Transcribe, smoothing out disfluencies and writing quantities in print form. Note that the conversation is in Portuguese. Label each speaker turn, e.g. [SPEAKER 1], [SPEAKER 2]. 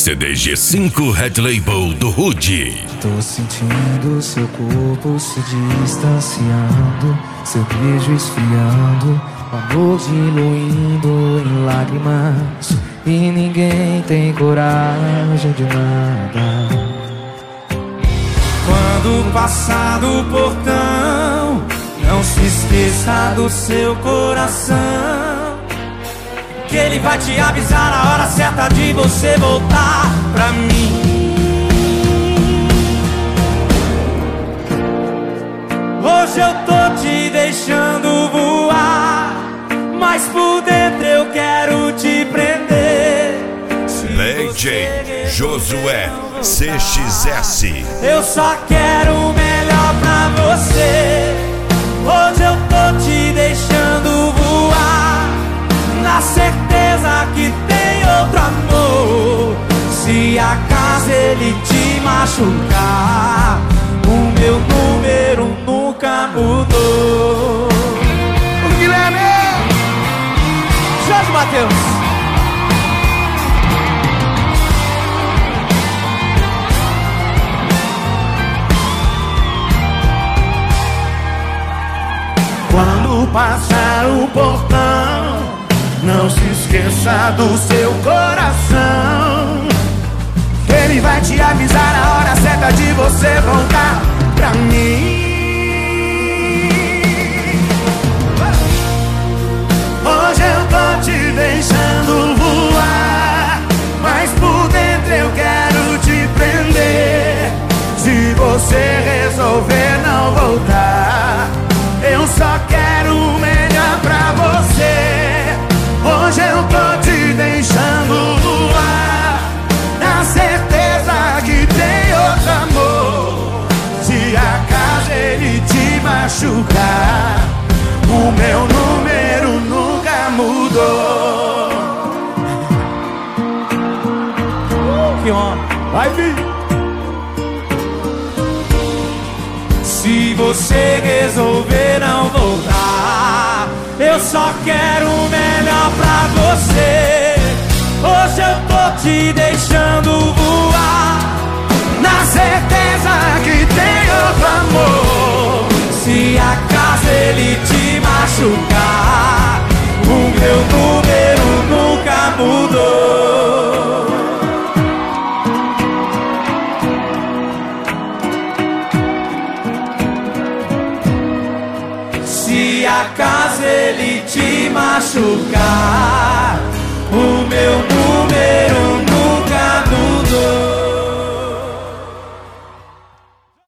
[SPEAKER 1] CD G5 Red Label do Rude.
[SPEAKER 2] Tô sentindo seu corpo se distanciando, seu beijo esfriando, o amor diluindo em lágrimas, e ninguém tem coragem de nada.
[SPEAKER 3] Quando passar do portão, não se esqueça do seu coração, que ele vai te avisar na hora certa de você voltar pra mim. Hoje eu tô te deixando voar, mas por dentro eu quero te prender.
[SPEAKER 1] DJ Josué CXS.
[SPEAKER 3] Eu só quero o melhor pra você. Hoje eu tô te deixando voar, na certeza que tem outro amor. Se acaso ele te machucar, o meu número nunca mudou. O Guilherme! Jorge Mateus!
[SPEAKER 4] Quando passar o portão, não se esqueça do seu coração, que ele vai te avisar a hora certa de você voltar pra mim. Hoje eu tô te deixando voar, mas por dentro eu quero te prender. Se você resolver não voltar, eu só quero o melhor pra você. Hoje eu tô te deixando voar, na certeza que tem outro amor. Se acaso ele te machucar, o meu número nunca mudou.
[SPEAKER 3] Que homem!
[SPEAKER 4] Vai vir!
[SPEAKER 3] Se você resolver não voltar, eu só quero o melhor pra você. Hoje eu tô te deixando voar,
[SPEAKER 4] na certeza que tem outro amor.
[SPEAKER 3] se acaso ele te machucar, o meu número nunca mudou. Se acaso ele te machucar, o meu número